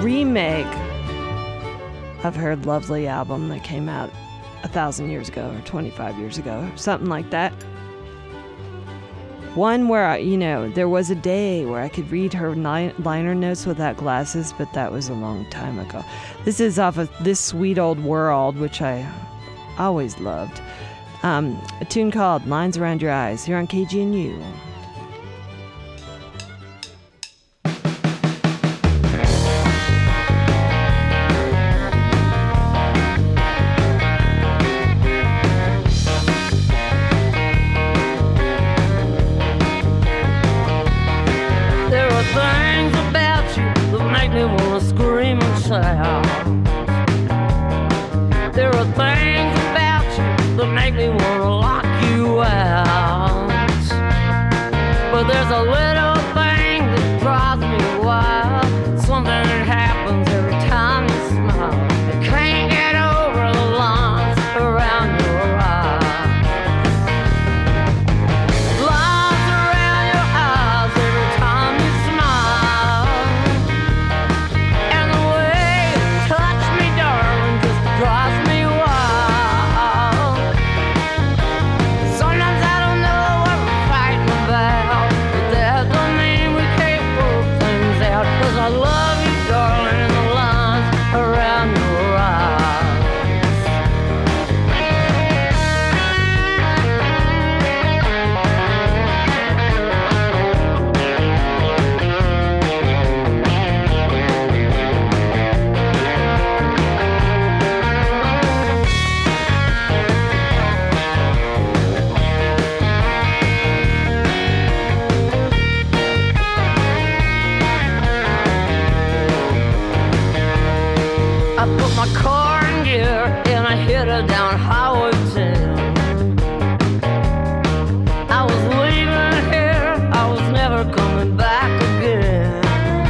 remake of her lovely album that came out 1,000 years ago or 25 years ago, something like that. One where, there was a day where I could read her liner notes without glasses, but that was a long time ago. This is off of This Sweet Old World, which I always loved. A tune called Lines Around Your Eyes here on KGNU. There are things about you that make me want to lock you out. But there's a little thing that drives me wild. Something that happens every time you smile. I can't get over the lines around your eyes. Lines around your eyes every time you smile. And the way you touch me, darling, just drives me wild. Sometimes I don't know what we're fighting about, but that don't mean we can't work things out. 'Cause I love you, darling, and the lines around your eyes. I put my car in gear and I hit her down Highway 10. I was leaving here, I was never coming back again.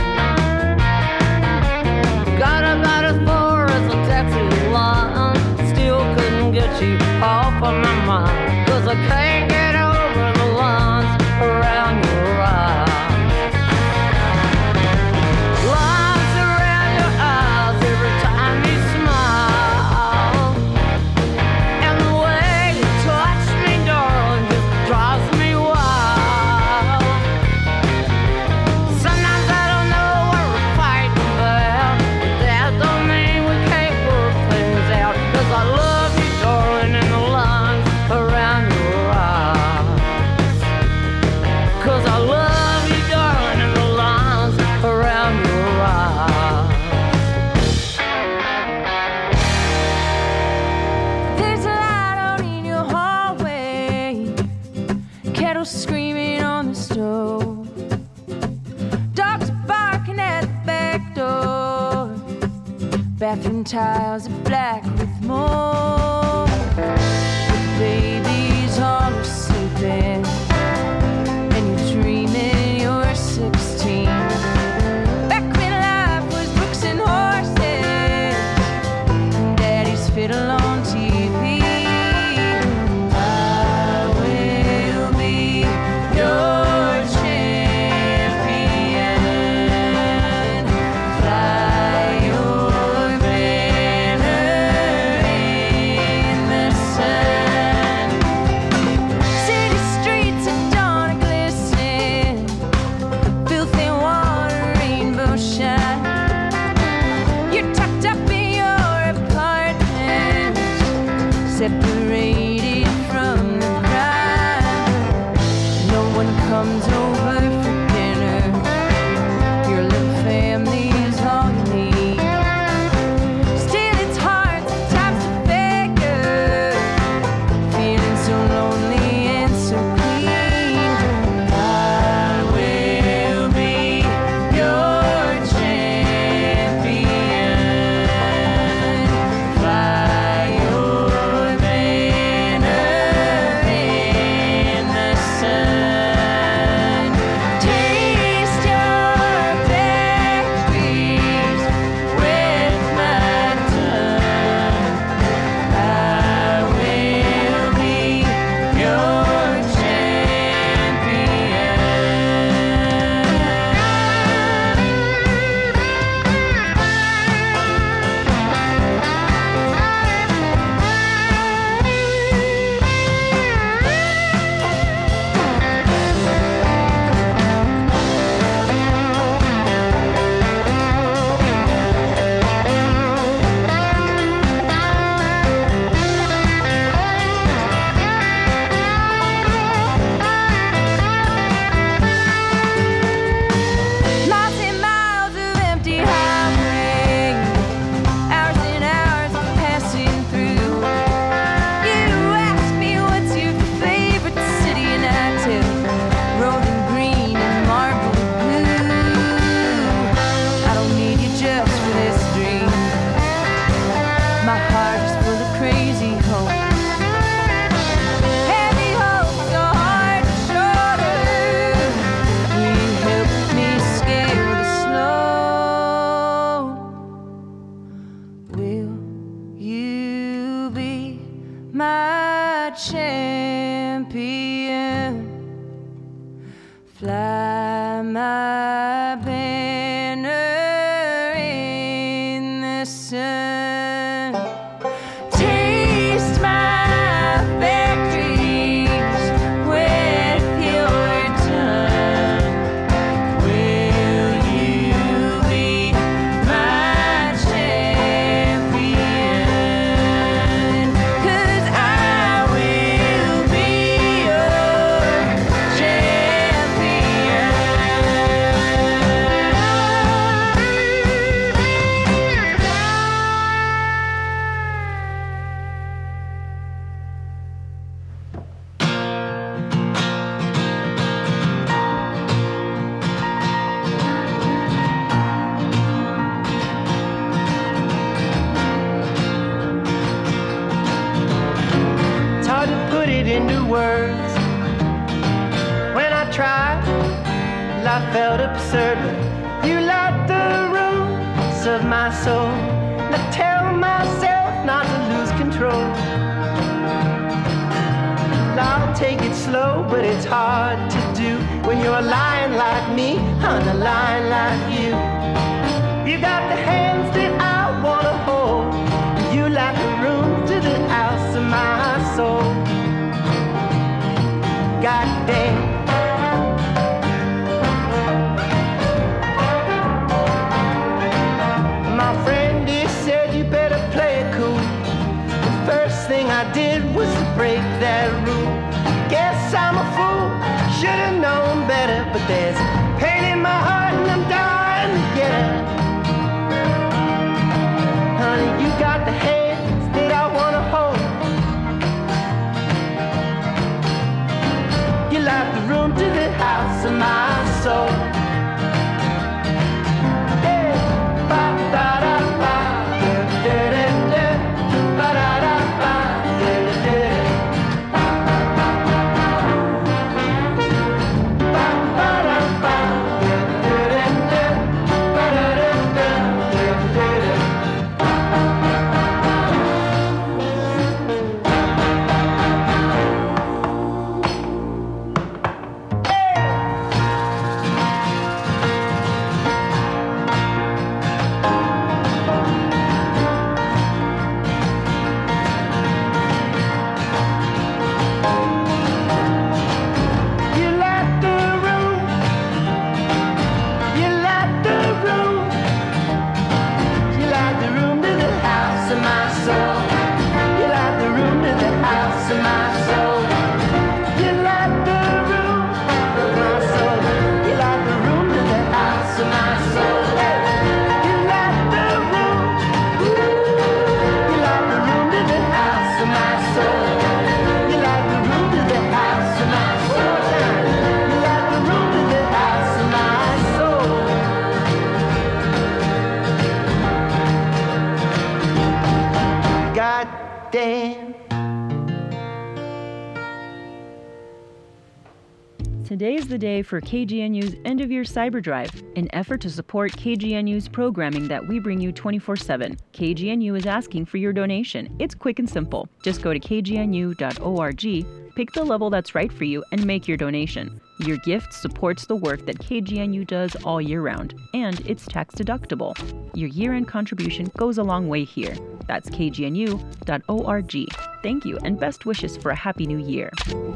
Got about as far as the taxi line, still couldn't get you off of my mind. 'Cause I can't get over the lines around your eyes. Lines around your eyes every time you smile. And the way you touch me, darling, just drives me wild. Sometimes I don't know what we're fighting about, but that don't mean we can't work things out. 'Cause I love you, darling, and the lines around your eyes. 'Cause I love you, darling, and the lines around your eyes. There's a light out in your hallway, kettle screaming on the stove, dogs barking at the back door, bathroom tiles are black with mold, the baby's all sleeping, and you're dreaming you're 16. Back when life was books and horses, and daddy's fiddle on TV. I will be your champion. Fly your banner in champion. Fly my banner in the sun. Taste my victories with your tongue. Will you be my champion? 'Cause I will be your champion. It's hard to put it into words. When I tried, I felt absurd. But you light the roots of my soul. And I tell myself not to lose control. I'll take it slow, but it's hard to do when you're lying like me on a line like you. You got the hands that I wanna hold. You light the room to the house of my soul. God damn. My friend, he said you better play it cool. The first thing I did was to break that rule. Guess I'm a fool, should've known better. But there's pain in my heart and I'm dying to get it. Honey, you got the hands that I wanna hold. You light the room to the house of my soul. Yeah. Ba-da-da-ba, da-da-da-da, ba-da-da-ba, da-da-da-da. Ba-ba-da-ba, da-da-da-da, ba-da-da-da, da-da-da-da. You light the room. You light the room. You light the room to the house of my soul. You light the room to the house of my soul. You light the room of my soul. You light the room to the house of my soul. You light the room. You light the room to the house of my soul. You light the room to the house of my soul. You light the room to the house of my soul. God damn. Today is the day for KGNU's End of Year Cyber Drive, an effort to support KGNU's programming that we bring you 24/7. KGNU is asking for your donation. It's quick and simple. Just go to kgnu.org, pick the level that's right for you, and make your donation. Your gift supports the work that KGNU does all year round, and it's tax deductible. Your year-end contribution goes a long way here. That's kgnu.org. Thank you, and best wishes for a happy new year.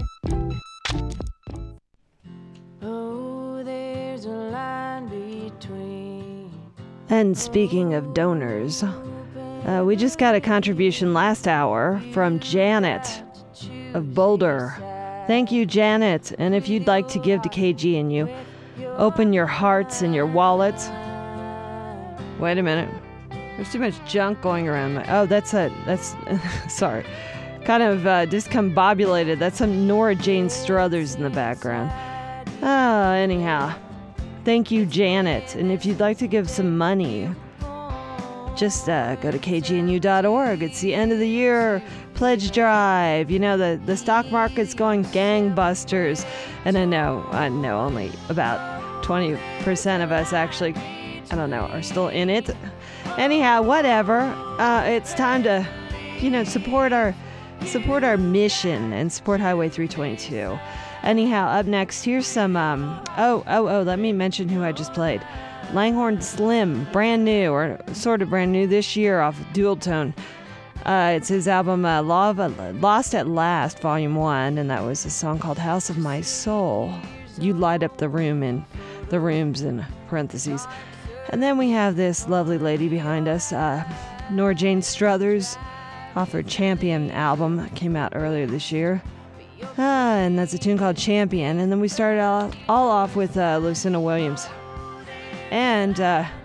Oh, there's a line between. And speaking of donors, we just got a contribution last hour from Janet of Boulder. Thank you, Janet. And if you'd like to give to KGNU, open your hearts and your wallets. Wait a minute. There's too much junk going around. That's sorry. Kind of discombobulated. That's some Nora Jane Struthers in the background. Anyhow. Thank you, Janet. And if you'd like to give some money, just go to kgnu.org. It's the end of the year pledge drive. You know, the stock market's going gangbusters. And I know only about 20% of us actually, are still in it. Anyhow, whatever. It's time to, support our support our mission and support Highway 322. Anyhow, up next, here's some, let me mention who I just played. Langhorne Slim, brand new, or sort of brand new this year off Dual Tone. It's his album Lost at Last, Volume 1, and that was a song called House of My Soul. You light up the room in the rooms in parentheses. And then we have this lovely lady behind us, Nora Jane Struthers, off her Champion album that came out earlier this year. And that's a tune called Champion. And then we started all off with Lucinda Williams. And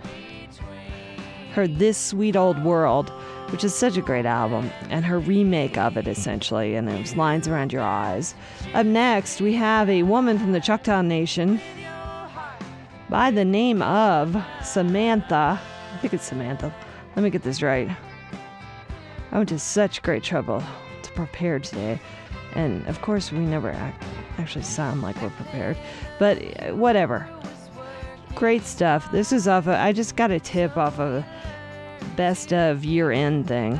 her This Sweet Old World, which is such a great album, and her remake of it, essentially, and it was Lines Around Your Eyes. Up next, we have a woman from the Choctaw Nation by the name of Samantha. I think it's Samantha. Let me get this right. I went to such great trouble to prepare today, and of course we never actually sound like we're prepared, but whatever. Great stuff. This is I just got a tip off of best of year-end thing.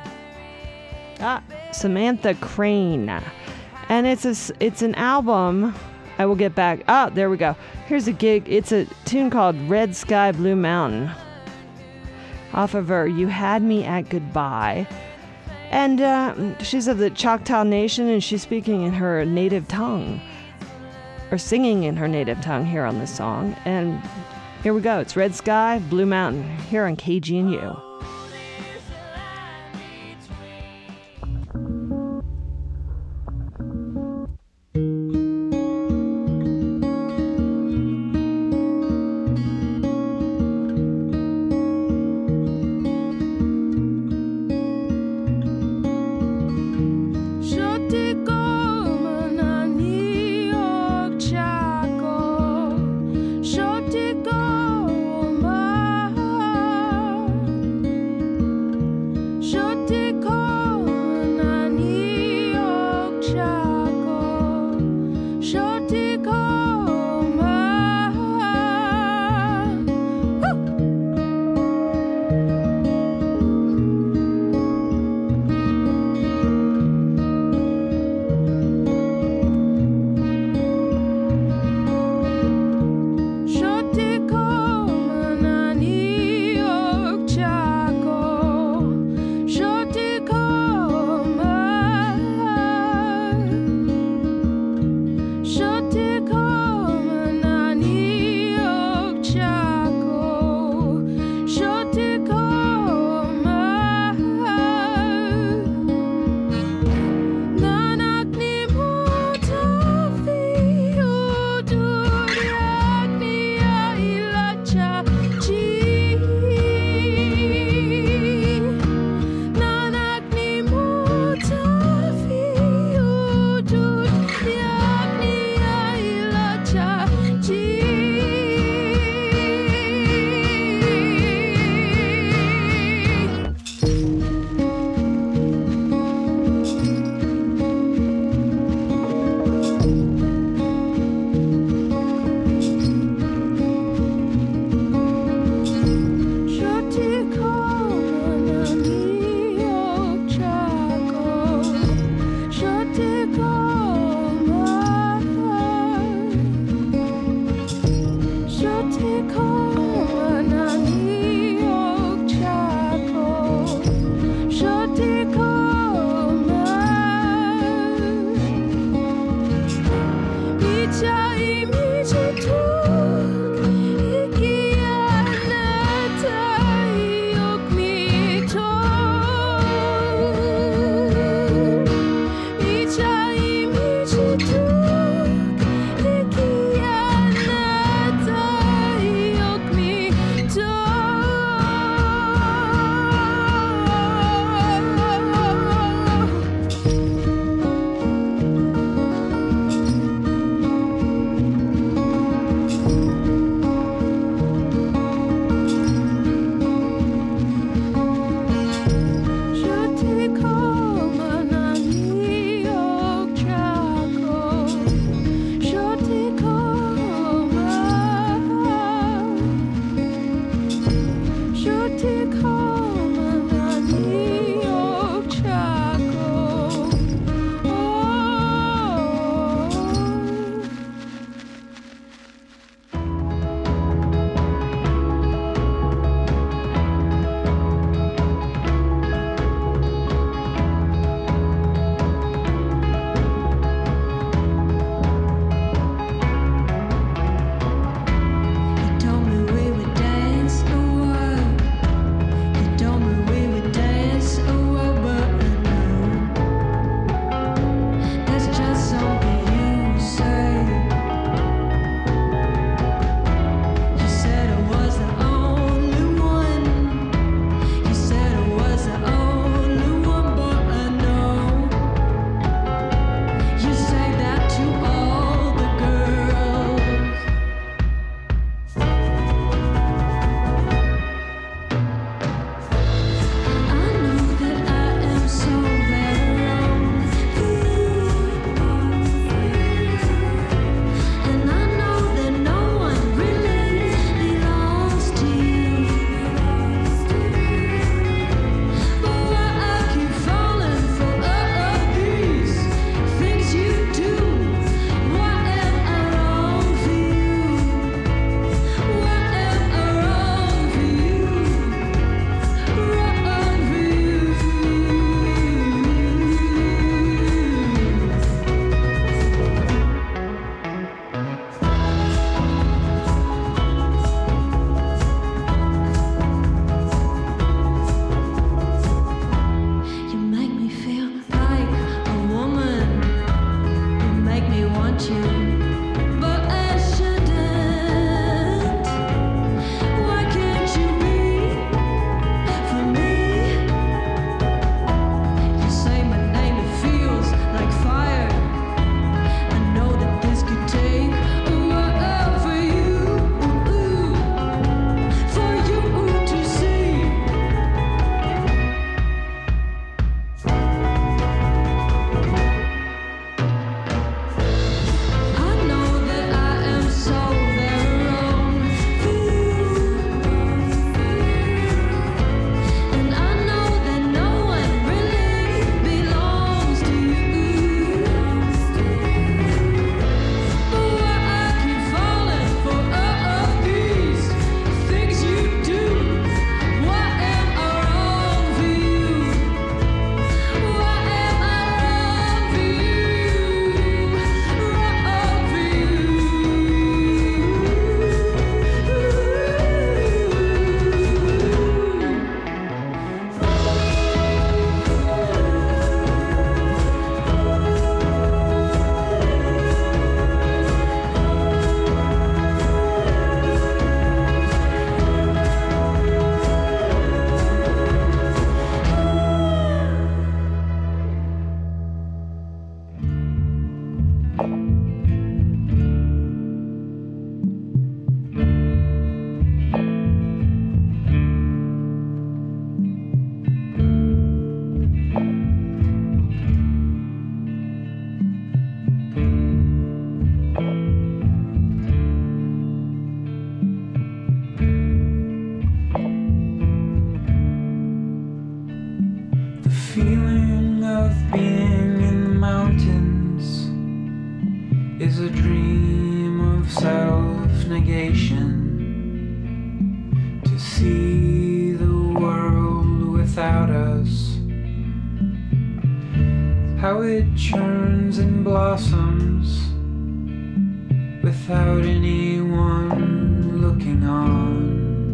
Samantha Crane, and it's an album. I will get back. There we go. Here's a gig. It's a tune called Red Sky Blue Mountain off of her You Had Me at Goodbye, and she's of the Choctaw Nation, and she's speaking in her native tongue, or singing in her native tongue here on this song. And here we go. It's Red Sky, Blue Mountain, here on KGNU. Shoti go, feeling of being in the mountains is a dream of self-negation. To see the world without us, how it churns and blossoms without anyone looking on.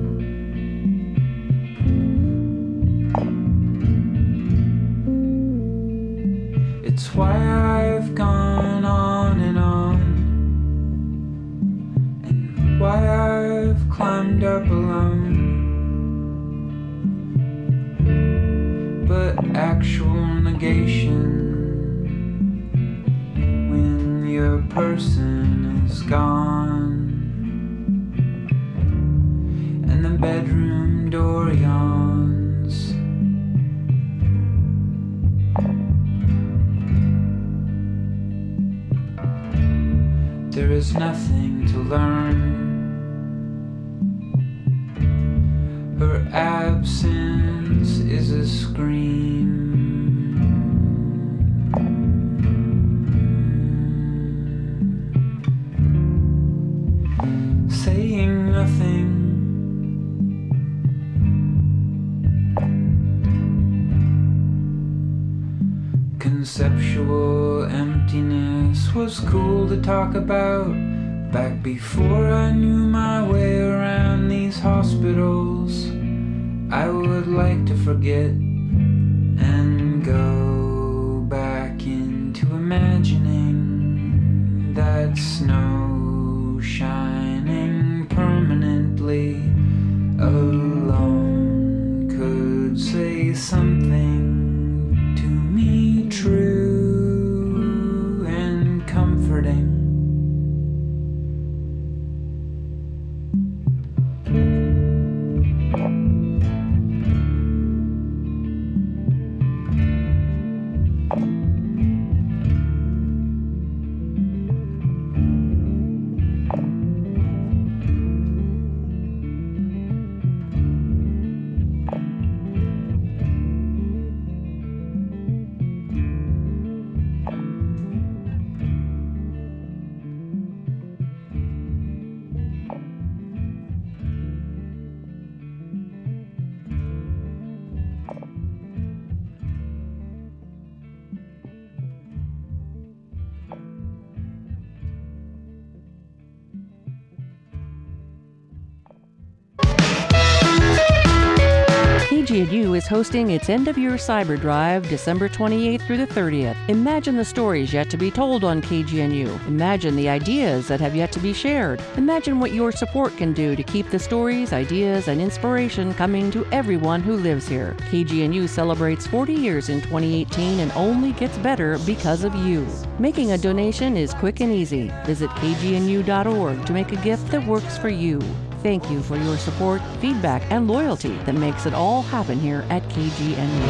It's why I've gone on, and why I've climbed up alone. But actual negation, when your person is gone and the bedroom door yawns, there is nothing to learn. Her absence is a scream. Saying nothing. Conceptual emptiness was cool to talk about back before I knew my way around these hospitals. I would like to forget and go back into imagining that snow shining permanently alone could say something to me true and comforting. KGNU is hosting its end-of-year Cyber Drive, December 28th through the 30th. Imagine the stories yet to be told on KGNU. Imagine the ideas that have yet to be shared. Imagine what your support can do to keep the stories, ideas, and inspiration coming to everyone who lives here. KGNU celebrates 40 years in 2018 and only gets better because of you. Making a donation is quick and easy. Visit kgnu.org to make a gift that works for you. Thank you for your support, feedback, and loyalty that makes it all happen here at KGNU.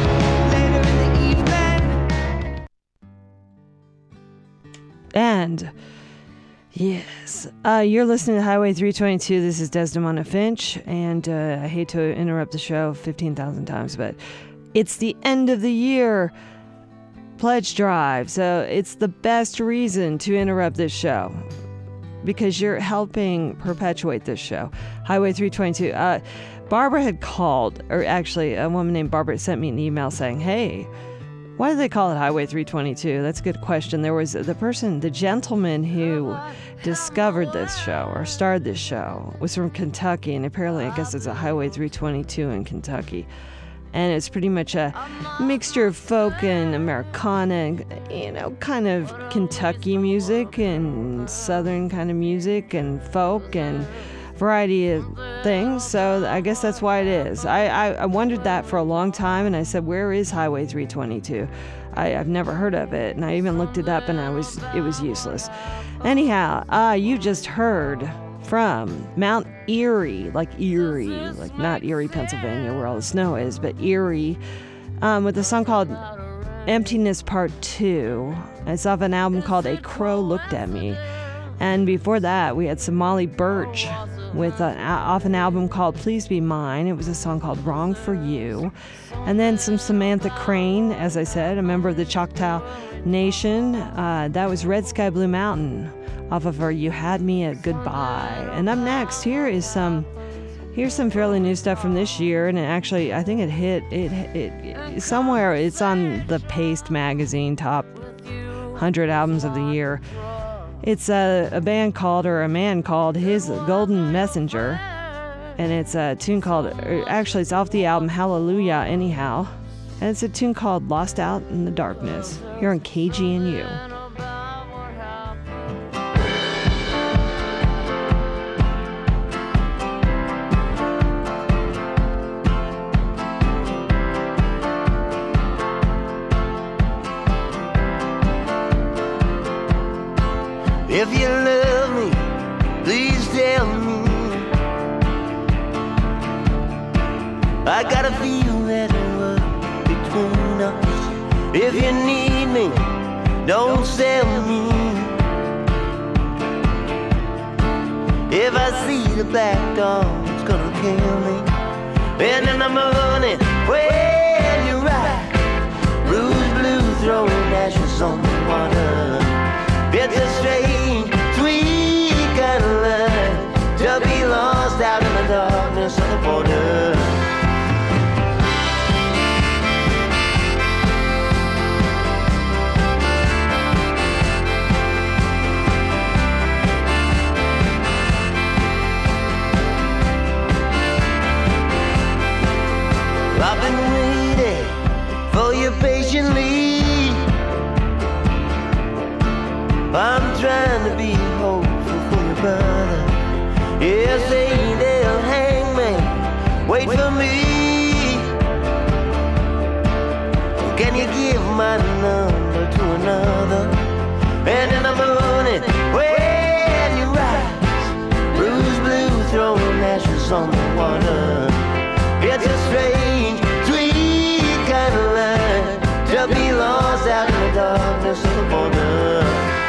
And yes, you're listening to Highway 322. This is Desdemona Finch, and I hate to interrupt the show 15,000 times, but it's the end of the year pledge drive, so it's the best reason to interrupt this show, because you're helping perpetuate this show. Highway 322. Barbara had called, or actually a woman named Barbara sent me an email saying, hey, why do they call it Highway 322? That's a good question. There was the gentleman who discovered this show or started this show was from Kentucky, and apparently I guess it's a Highway 322 in Kentucky. And it's pretty much a mixture of folk and Americana, kind of Kentucky music and Southern kind of music and folk and variety of things. So I guess that's why it is. I wondered that for a long time, and I said, where is Highway 322? I've never heard of it, and I even looked it up, and it was useless. Anyhow, you just heard from Mount Erie, like not Erie, Pennsylvania, where all the snow is, but Erie, with a song called Emptiness Part 2. It's off an album called A Crow Looked at Me. And before that, we had Somali Birch with off an album called Please Be Mine. It was a song called Wrong for You. And then some Samantha Crane, as I said, a member of the Choctaw Nation. That was Red Sky Blue Mountain off of her You Had Me at Goodbye. And up next, here's some fairly new stuff from this year, and actually I think it hit somewhere. It's on the Paste magazine top 100 albums of the year. It's a man called His Golden Messenger, and it's a tune called, actually it's off the album Hallelujah Anyhow, and it's a tune called Lost Out in the Darkness here on KGNU. If you love me, please tell me. I gotta feel that love between us. If you need me, don't sell me. If I see the black dog, it's gonna kill me. And in the morning, when you rise, bruised blue, throwing ashes on the water. It's a strange, sweet kind of life to be lost out in the darkness of the border. I've been waiting for you patiently. I'm trying to be hopeful for your brother. Yes, ain't they'll hang me. Wait for me. Can you give my number to another? And in the morning, when you rise, bruised blue, throwing ashes on the water. It's a strange, sweet kind of life to be lost out in the darkness of the border.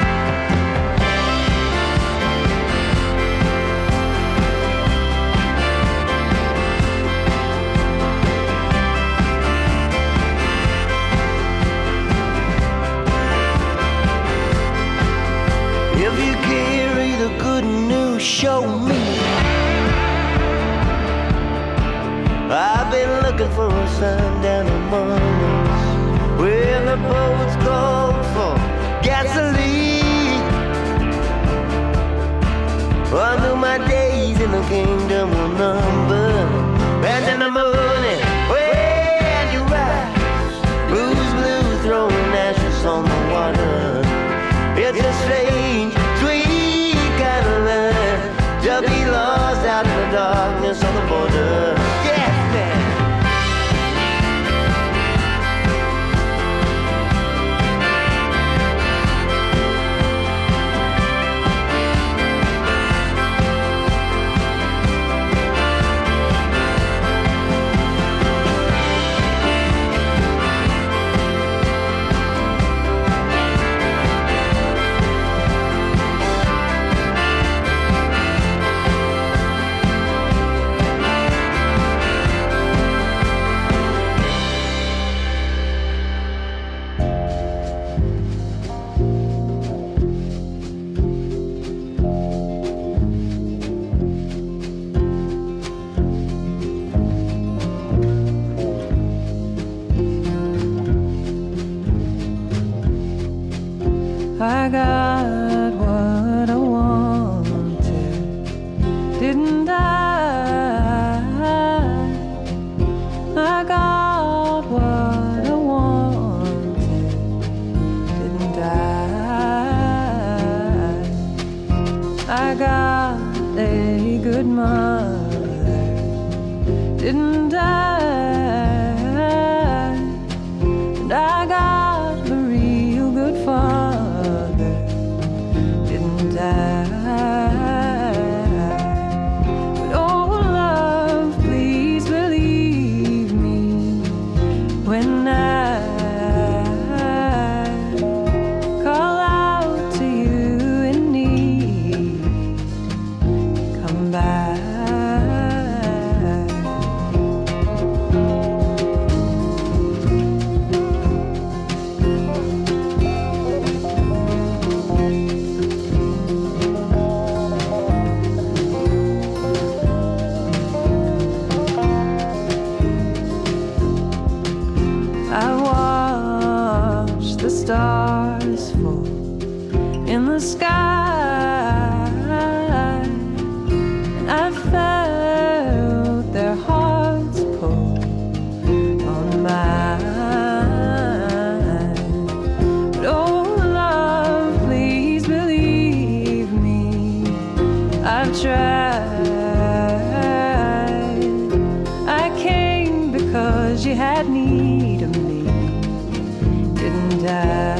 If you carry the good news, show me. I've been looking for a sign down among us where the boats call for gasoline. I knew my days in the kingdom were numbered. And in the morning, when you rise, bruised blue, throwing ashes on the water. It's a strange, sweet kind of life to be lost out in the darkness of the border. Yes, man. I got what I wanted, didn't I? I got what I wanted, didn't I? I got a good mother, didn't I? And I got a real good father, the sky, and I felt their hearts pull on mine. But oh love, please believe me, I've tried. I came because you had need of me, didn't I?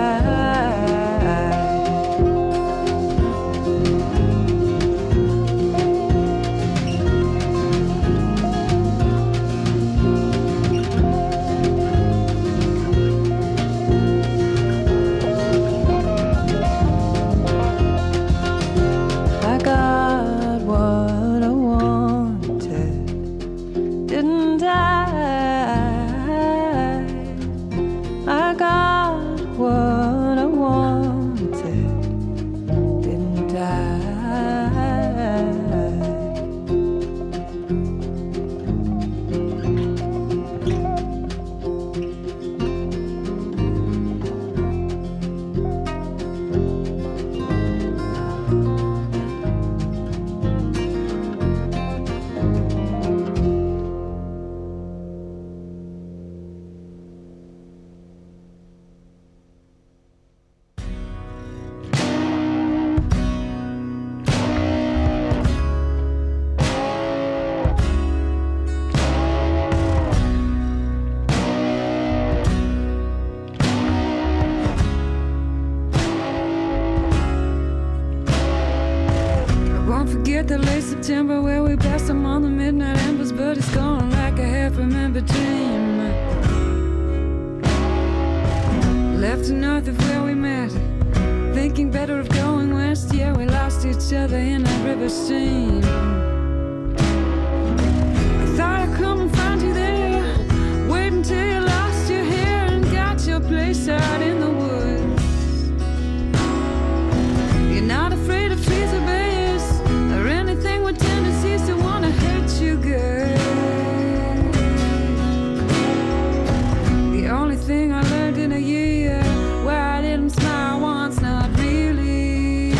The late September where we passed them on the midnight embers, but it's gone like a half-remembered dream. Left to north of where we met, thinking better of going west. Yeah, we lost each other in a river stream. I thought I'd come and find you there, wait until you lost your hair and got your place out in the woods. You're not afraid of trees or bears or anything with tendencies to want to hurt you, girl. The only thing I learned in a year, where I didn't smile once, not really.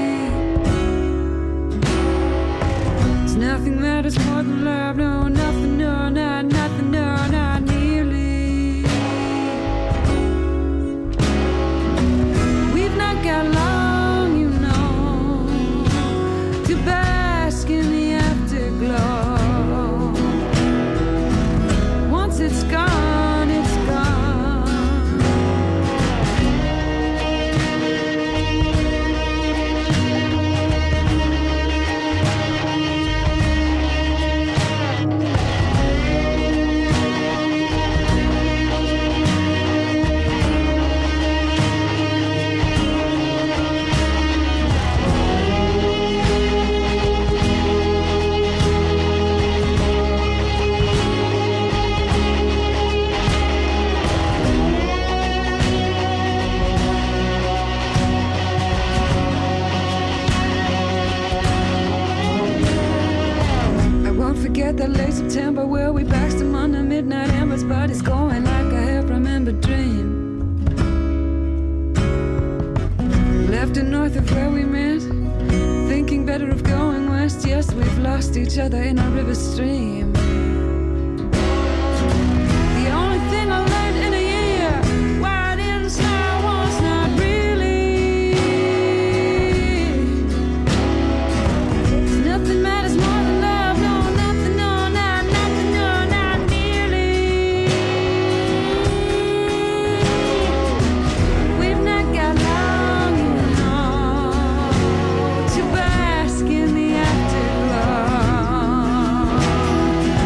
It's nothing matters more than love, no, nothing, no, not nothing, no, not nearly. We've not got long, you know, to bask in the afterglow. Once it's gone, it's gone. I won't forget that late September where we passed them on the midnight embers, but it's going like a half-remembered dream. Left to north of where we met, thinking better of going west. Yes, we've lost each other in a river stream. The only thing I learned in a year, why I didn't smile once, not really. It's nothing matters more than love, no, nothing, no, not nothing, no, not nearly. We've not got long, you know, to bask in the afterglow.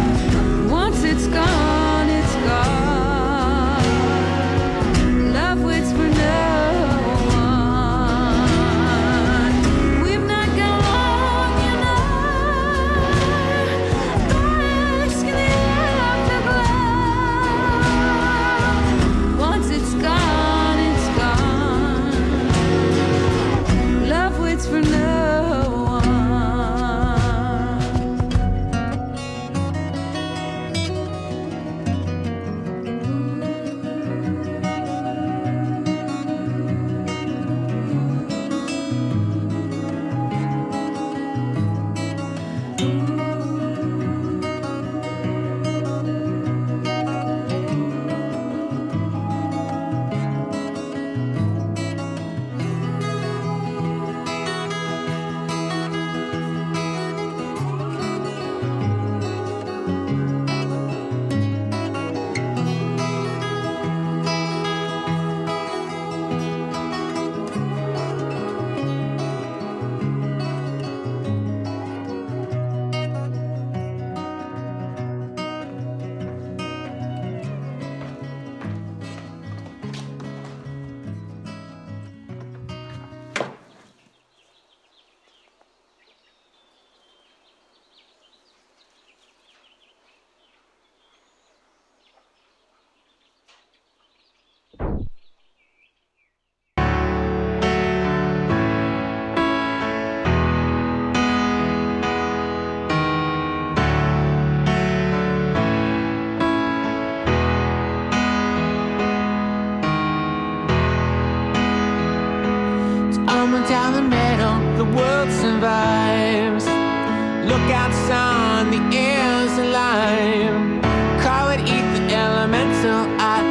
Look out, son, the air's alive. Call it ether, elemental,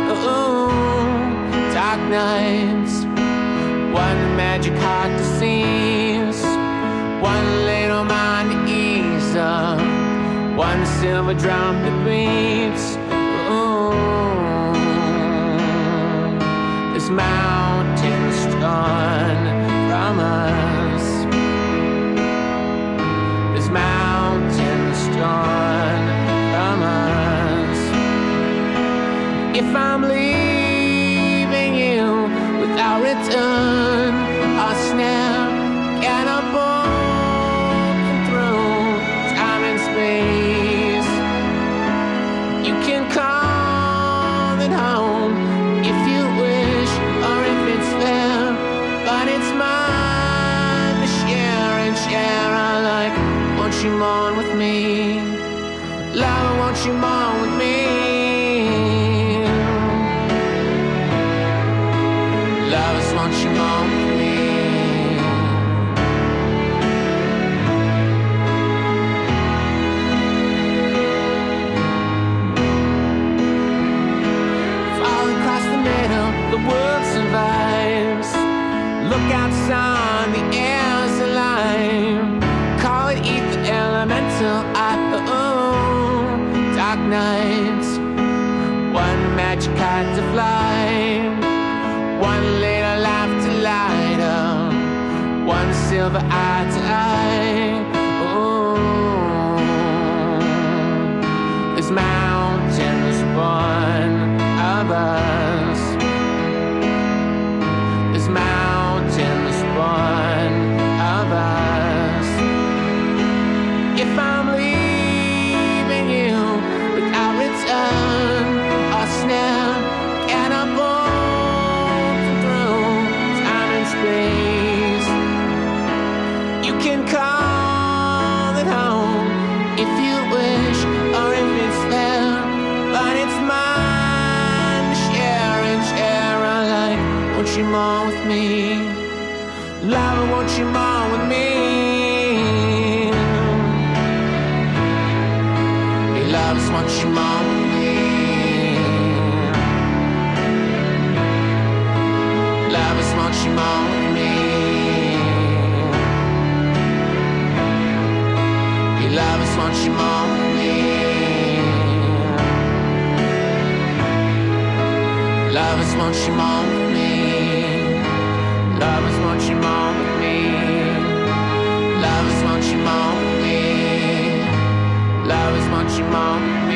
dark nights. One magic heart to seize, one little mind to ease up, one silver drum that beats. This mountain's torn from us. This mountain's torn from us. If I'm leaving you without return, I'll snap catapult through time and space. You can call it home if you wish, or if it's fair, but it's mine to share and share alike. Won't you mourn with me? Love, won't you mourn with me? Lovers, won't you mourn with me? Fall across the middle, the world survives. Look out, son, the air's alive. Call it ether, elemental, dark nights. One magic kite to fly, one little life to light up, one silver eye to eye. This mountain was born of us. This mountain was born of us. If I'm leaving you without return, I'll snap catapult through time and space. You can call it home if you wish, or if it's fair, but it's mine to share and share alike. Won't you mourn with me? Love, won't you mourn with me? Hey, loves, won't you mourn with me? Lovers, won't you mourn with me? Hey, lovers, won't you mourn with me? Lovers, won't you mourn with me? Lovers, won't you mourn with me? Lovers, won't you mourn with me? Lovers, won't you mourn with me?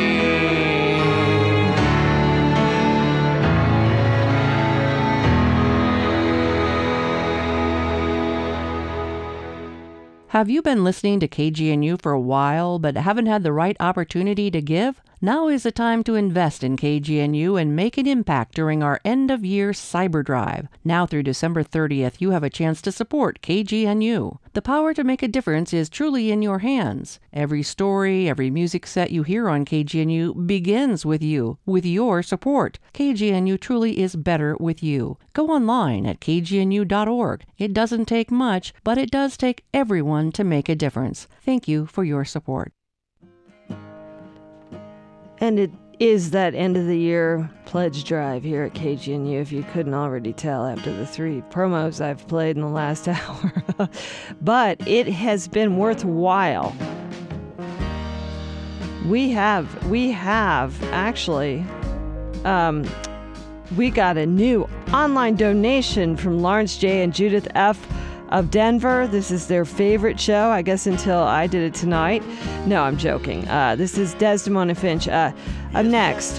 Have you been listening to KGNU for a while but haven't had the right opportunity to give? Now is the time to invest in KGNU and make an impact during our end-of-year Cyber Drive. Now through December 30th, you have a chance to support KGNU. The power to make a difference is truly in your hands. Every story, every music set you hear on KGNU begins with you, with your support. KGNU truly is better with you. Go online at kgnu.org. It doesn't take much, but it does take everyone to make a difference. Thank you for your support. And it is that end of the year pledge drive here at KGNU, if you couldn't already tell after the 3 promos I've played in the last hour. But it has been worthwhile. We have actually, we got a new online donation from Lawrence J. and Judith F. of Denver. This is their favorite show, I guess, until I did it tonight. No, I'm joking. This is Desdemona Finch. Up next,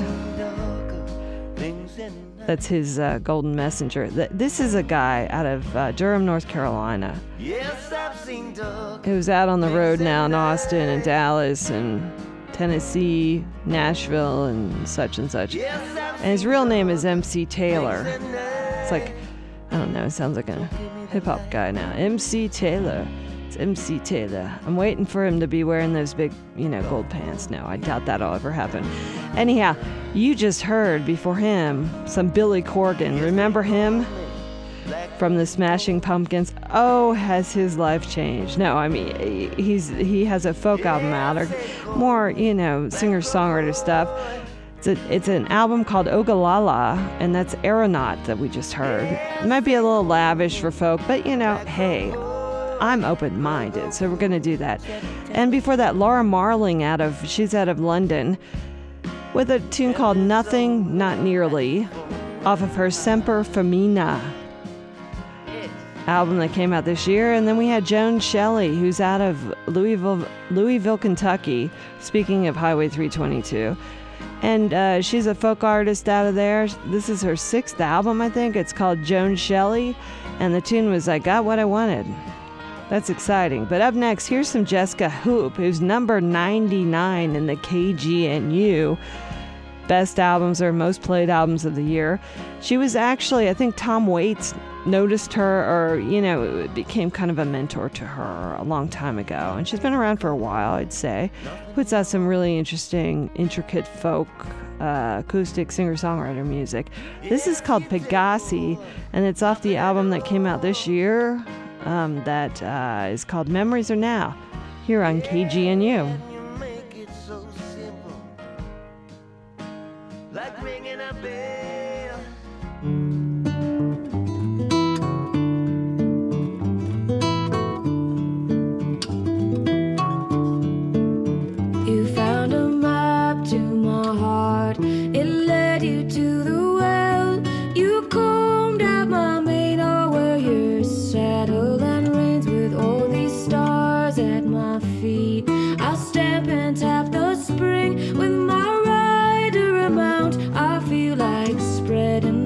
that's his Golden Messenger. This is a guy out of Durham, North Carolina, who's out on the road now in Austin and Dallas and Tennessee, Nashville, and such and such. And his real name is MC Taylor. It's like, I don't know, it sounds like a hip-hop guy now. MC Taylor. It's MC Taylor. I'm waiting for him to be wearing those big, gold pants. No, I doubt that'll ever happen. Anyhow, you just heard before him some Billy Corgan. Remember him from the Smashing Pumpkins? has his life changed. No, I mean, he has a folk album out, or more, singer-songwriter stuff. It's an album called Ogallala, and that's Aeronaut that we just heard. It might be a little lavish for folk, but hey, I'm open-minded, so we're going to do that. And before that, Laura Marling, she's out of London, with a tune called Nothing, Not Nearly, off of her Semper Femina album that came out this year. And then we had Joan Shelley, who's out of Louisville, Kentucky, speaking of Highway 322. And she's a folk artist out of there. This is her 6th album, I think. It's called Joan Shelley, and the tune was I Got What I Wanted. That's exciting. But up next, here's some Jessica Hoop, who's number 99 in the KGNU Best Albums or Most Played Albums of the Year. She was actually, I think Tom Waits noticed her, or, became kind of a mentor to her a long time ago. And she's been around for a while, I'd say. Puts out some really interesting, intricate folk, acoustic singer-songwriter music. This is called Pegasi, and it's off the album that came out this year that is called Memories Are Now, here on KGNU. Like ringing a bell. You found a map to my heart. It led you to the well. You combed out my mane, or where you're saddled and reins with all these stars at my feet. I'll stamp and tap the spring with my rider amount. I feel like spreading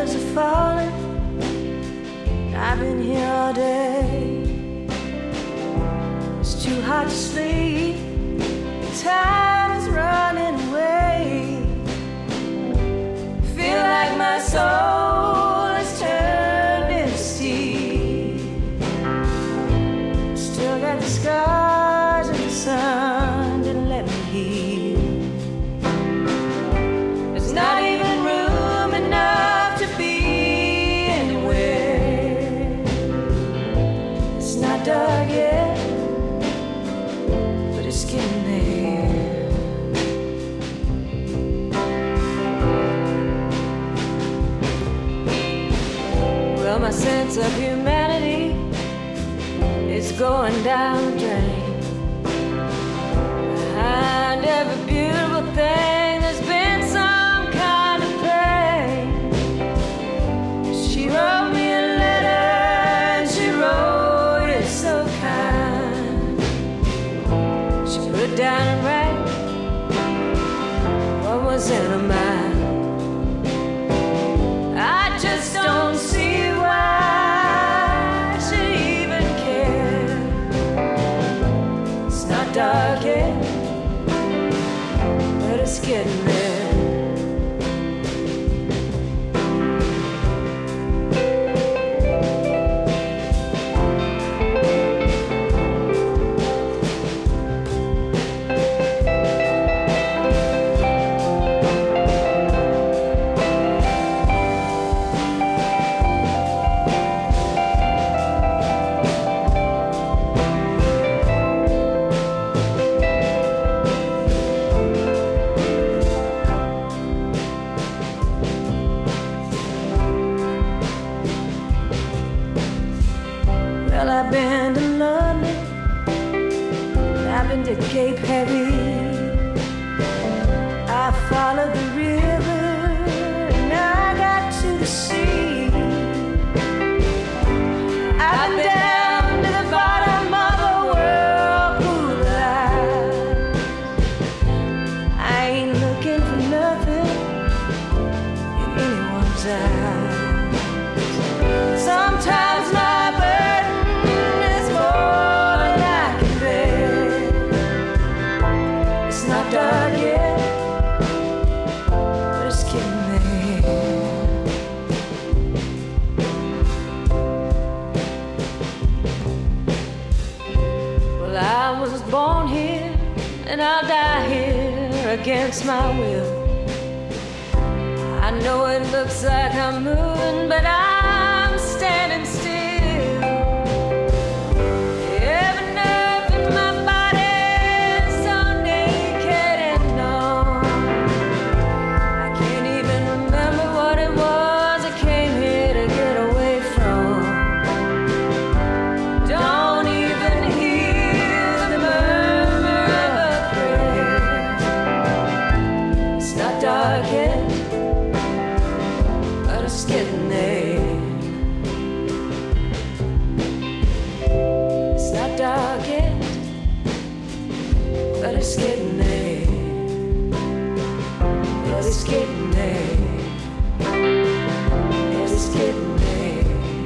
colors are falling. I've been here all day. It's too hot to sleep. Time is running away. Feel like my soul has turned into steel. Still got the scars of the sun to let me heal. There's not even room enough to be anywhere. It's not dark yet, but it's getting there. Well, my sense of humanity is going down the drain. Behind every beautiful thing, there's been some kind of pain. She wrote me a letter, and she wrote it so kind. She put down and write what was in her mind. I just don't see why she even cared. It's not dark yet, but it's getting there. Well, I've been to London, I've been to Cape Heavy. I followed the river and I got to the sea. I've been down to the bottom of a whirlpool line. I ain't looking for nothing in anyone's eyes. Sometimes my burden is more than I can bear. It's not dark yet, but it's getting there. Well, I was born here and I'll die here against my will. I know it looks like I'm moving, but I'm standing still. Every nerve in my body is so naked and numb. I can't even remember what it was I came here to get away from. Don't even hear the murmur of a prayer. It's not dark yet, but it's getting there. It's not dark yet, but it's getting there. But it's getting there. But it's getting there.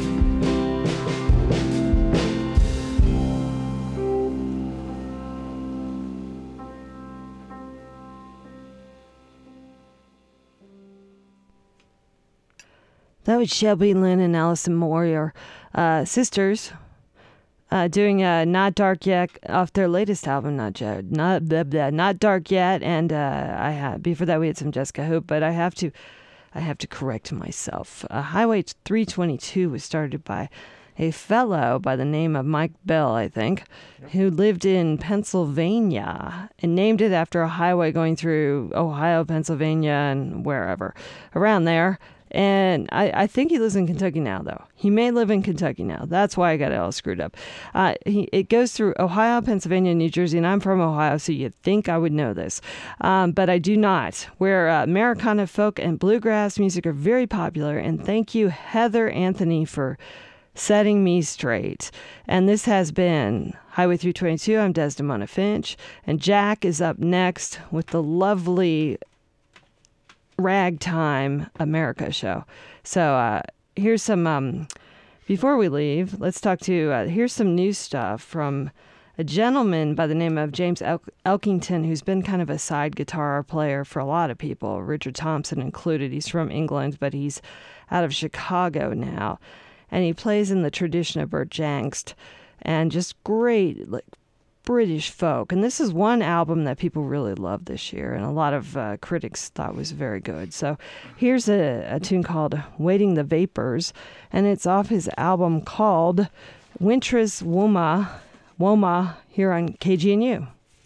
That was Shelby Lynn and Allison Moore, sisters, doing "Not Dark Yet" off their latest album, Not Dark Yet. And I had before that we had some Jessica Hope, but I have to correct myself. Highway 322 was started by a fellow by the name of Mike Bell, I think, who lived in Pennsylvania and named it after a highway going through Ohio, Pennsylvania, and wherever around there. And I think he lives in Kentucky now, though. He may live in Kentucky now. That's why I got it all screwed up. It goes through Ohio, Pennsylvania, New Jersey, and I'm from Ohio, so you'd think I would know this. But I do not, where Americana folk and bluegrass music are very popular. And thank you, Heather Anthony, for setting me straight. And this has been Highway 322. I'm Desdemona Finch. And Jack is up next with the lovely ragtime America show. So here's some, before we leave, let's talk to, here's some new stuff from a gentleman by the name of James Elkington, who's been kind of a side guitar player for a lot of people, Richard Thompson included. He's from England, but he's out of Chicago now. And he plays in the tradition of Bert Jansch and just great, like, British folk. And this is one album that people really loved this year, and a lot of critics thought was very good. So here's a tune called Waiting the Vapors, and it's off his album called Wintris Woma here on KGNU.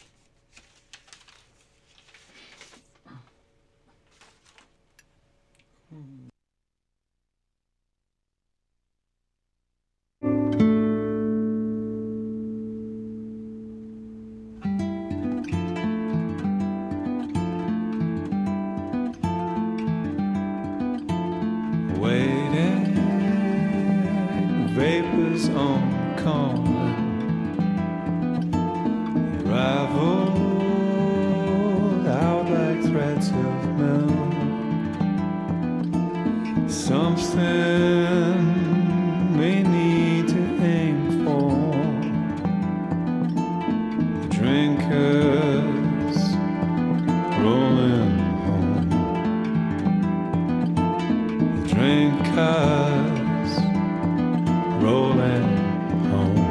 Waiting, vapors on the corner, raveled out like threads of milk. Something we need to aim for. The drinkers rolling home. The drinkers rolling home.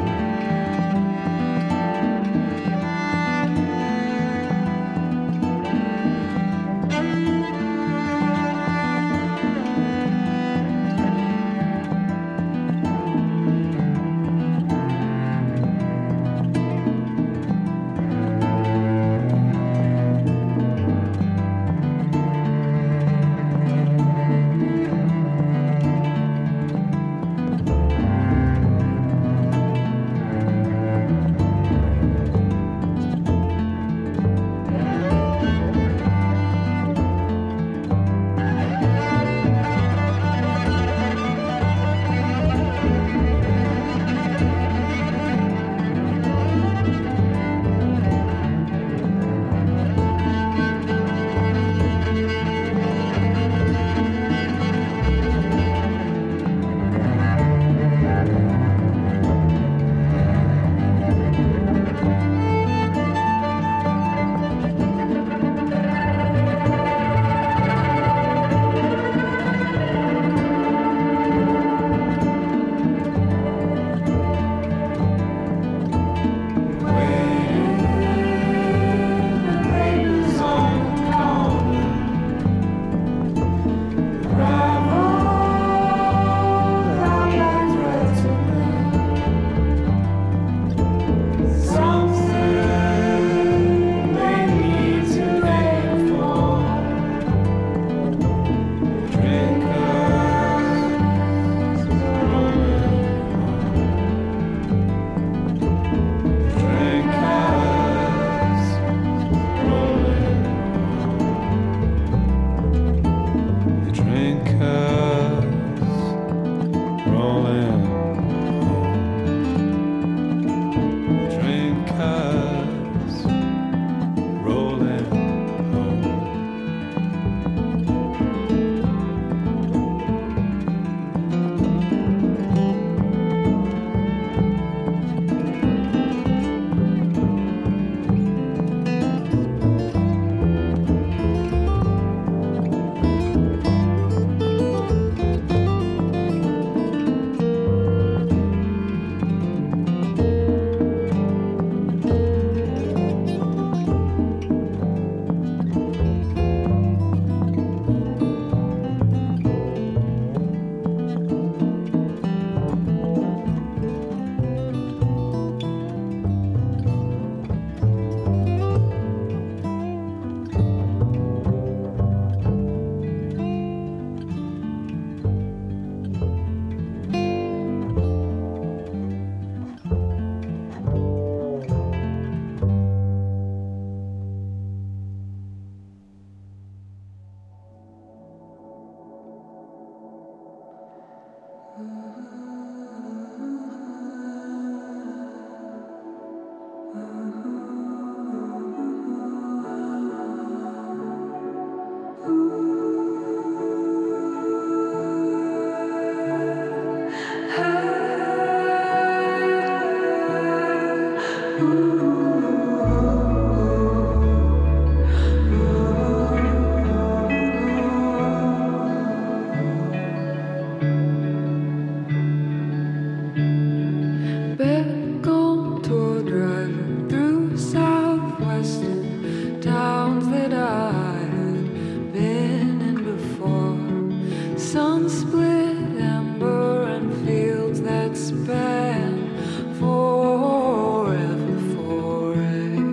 sun-split amber and fields that span forever forever.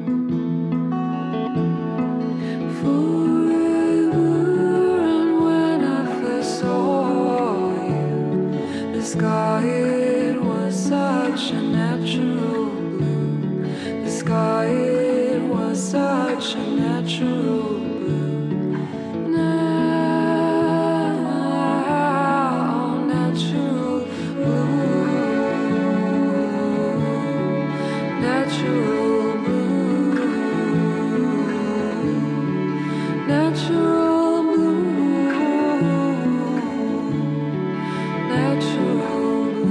And when I first saw you, the sky, it was such a natural blue. The sky, it was such a natural blue. Now, natural blue. Natural blue. Natural blue. Natural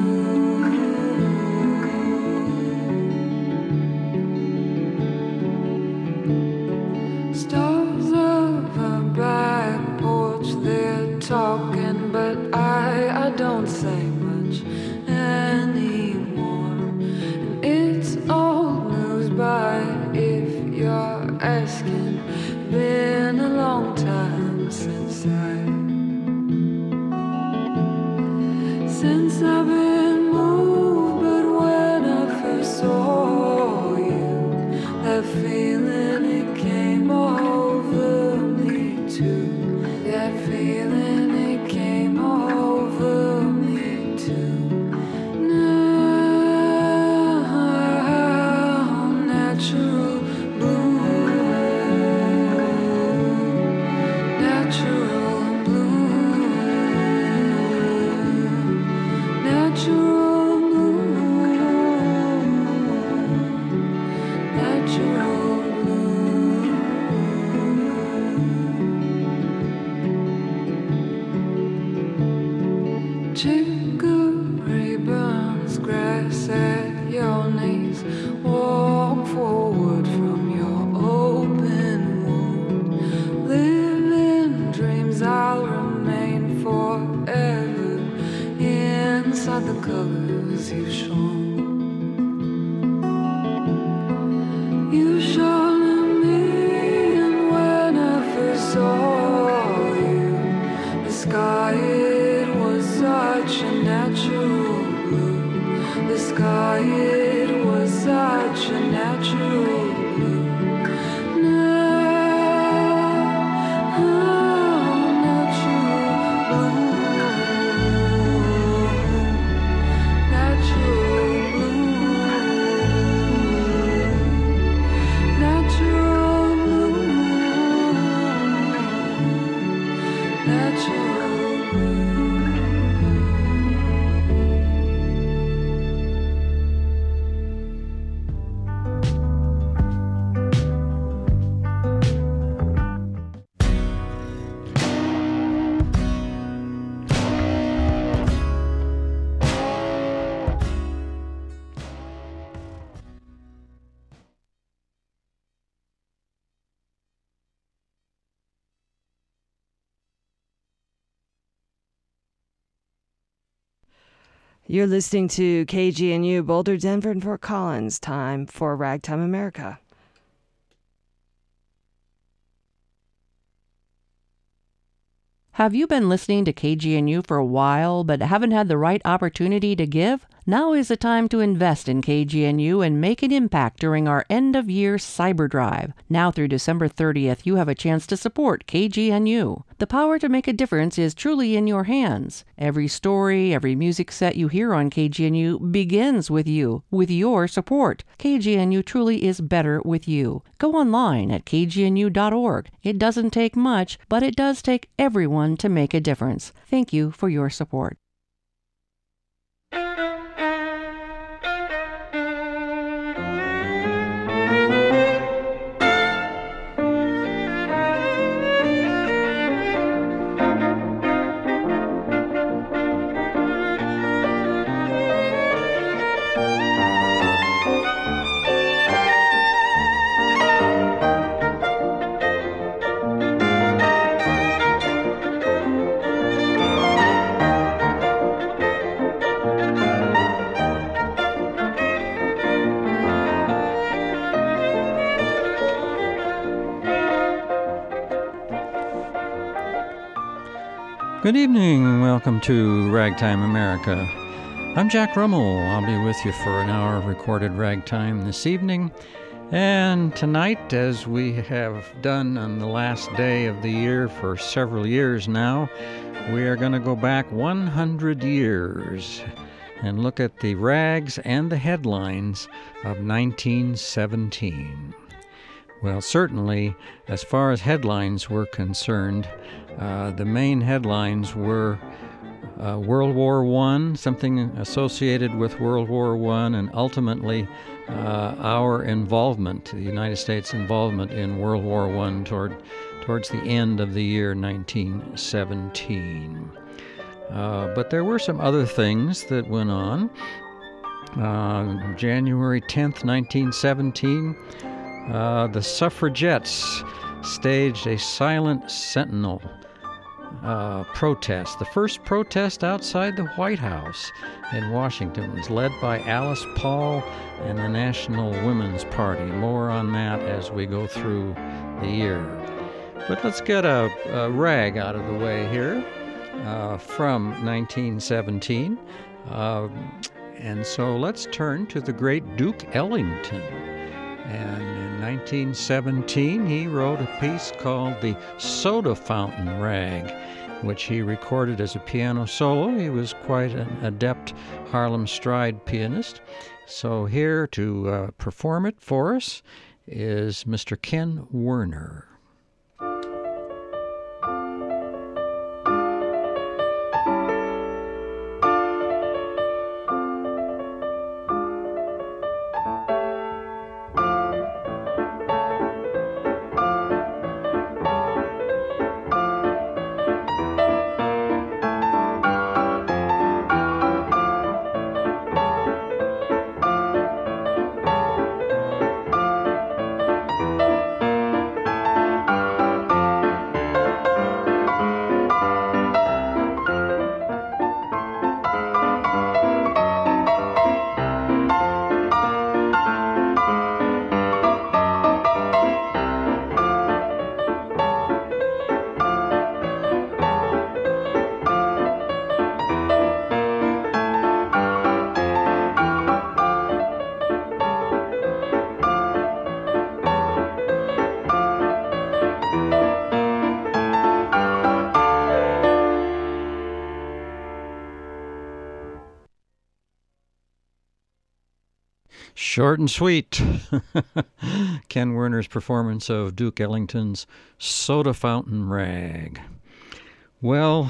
blue. Stars of a back porch, they're talking, but I don't say much anymore. And it's old news, but if you're asking, been a long time since I've been moved. But when I first saw you, that feeling, it came over me too. That feeling, it came over me too. Now, natural blue. Natural blue. Natural blue. Natural blue. Chicory burns grass at your knees. Walk forward from your open wound. Live in dreams, I'll remain forever inside the colors you've shown. You shone me, and when I first saw you, the sky, it was such a natural blue. The sky, it was such a natural blue. Now, natural blue. Natural blue. Natural blue. Natural blue. You're listening to KGNU, Boulder, Denver, and Fort Collins. Time for Ragtime America. Have you been listening to KGNU for a while but haven't had the right opportunity to give? Now is the time to invest in KGNU and make an impact during our end-of-year Cyber Drive. Now through December 30th, you have a chance to support KGNU. The power to make a difference is truly in your hands. Every story, every music set you hear on KGNU begins with you, with your support. KGNU truly is better with you. Go online at kgnu.org. It doesn't take much, but it does take everyone to make a difference. Thank you for your support. Good evening and welcome to Ragtime America. I'm Jack Rummel. I'll be with you for an hour of recorded ragtime this evening. And tonight, as we have done on the last day of the year for several years now, we are going to go back 100 years and look at the rags and the headlines of 1917. Well, certainly, as far as headlines were concerned, the main headlines were World War I, something associated with World War I, and ultimately our involvement, the United States involvement in World War I towards the end of the year 1917. But there were some other things that went on. January 10th, 1917, the suffragettes staged a silent sentinel protest. The first protest outside the White House in Washington was led by Alice Paul and the National Women's Party. More on that as we go through the year. But let's get a rag out of the way here from 1917. And so let's turn to the great Duke Ellington. And in 1917, he wrote a piece called The Soda Fountain Rag, which he recorded as a piano solo. He was quite an adept Harlem Stride pianist. So here to perform it for us is Mr. Ken Werner. Short and sweet. Ken Werner's performance of Duke Ellington's Soda Fountain Rag. Well,